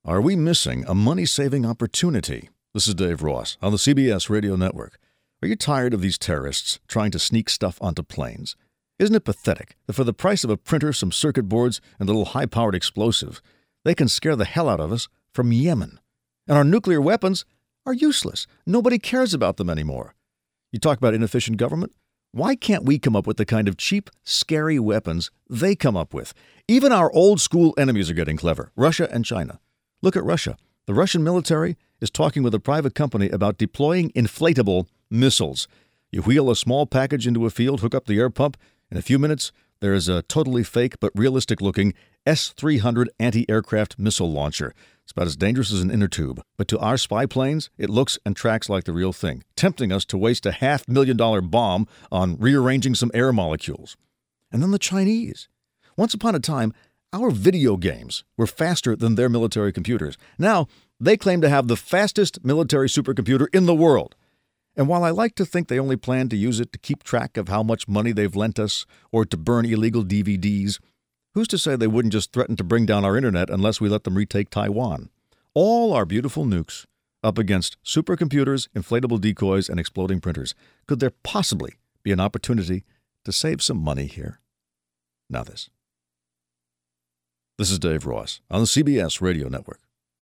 Are we missing a money-saving opportunity? This is Dave Ross on the CBS Radio Network. Are you tired of these terrorists trying to sneak stuff onto planes? Isn't it pathetic that for the price of a printer, some circuit boards, and a little high-powered explosive, they can scare the hell out of us from Yemen? And our nuclear weapons are useless. Nobody cares about them anymore. You talk about inefficient government? Why can't we come up with the kind of cheap, scary weapons they come up with? Even our old-school enemies are getting clever, Russia and China. Look at Russia. The Russian military is talking with a private company about deploying inflatable missiles. You wheel a small package into a field, hook up the air pump. In a few minutes, there is a totally fake but realistic-looking S-300 anti-aircraft missile launcher. It's about as dangerous as an inner tube. But to our spy planes, it looks and tracks like the real thing, tempting us to waste a $500,000 bomb on rearranging some air molecules. And then the Chinese. Once upon a time, our video games were faster than their military computers. Now, they claim to have the fastest military supercomputer in the world. And while I like to think they only plan to use it to keep track of how much money they've lent us or to burn illegal DVDs, who's to say they wouldn't just threaten to bring down our internet unless we let them retake Taiwan? All our beautiful nukes up against supercomputers, inflatable decoys, and exploding printers. Could there possibly be an opportunity to save some money here? Now this. This is Dave Ross on the CBS Radio Network.